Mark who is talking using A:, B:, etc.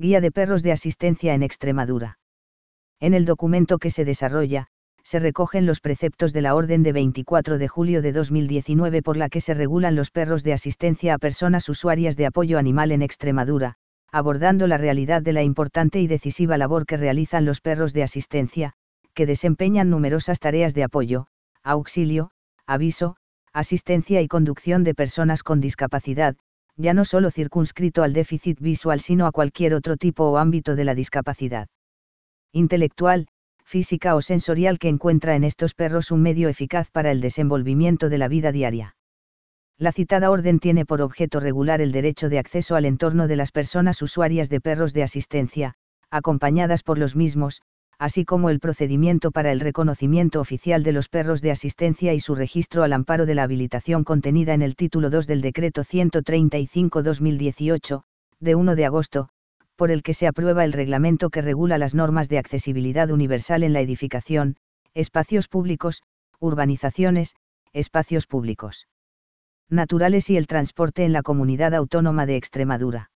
A: Guía de perros de asistencia en Extremadura. En el documento que se desarrolla, se recogen los preceptos de la Orden de 24 de julio de 2019 por la que se regulan los perros de asistencia a personas usuarias de apoyo animal en Extremadura, abordando la realidad de la importante y decisiva labor que realizan los perros de asistencia, que desempeñan numerosas tareas de apoyo, auxilio, aviso, asistencia y conducción de personas con discapacidad, ya no solo circunscrito al déficit visual sino a cualquier otro tipo o ámbito de la discapacidad intelectual, física o sensorial que encuentra en estos perros un medio eficaz para el desenvolvimiento de la vida diaria. La citada orden tiene por objeto regular el derecho de acceso al entorno de las personas usuarias de perros de asistencia, acompañadas por los mismos, así como el procedimiento para el reconocimiento oficial de los perros de asistencia y su registro al amparo de la habilitación contenida en el título 2 del Decreto 135/2018, de 1 de agosto, por el que se aprueba el reglamento que regula las normas de accesibilidad universal en la edificación, espacios públicos, urbanizaciones, espacios públicos naturales y el transporte en la Comunidad Autónoma de Extremadura.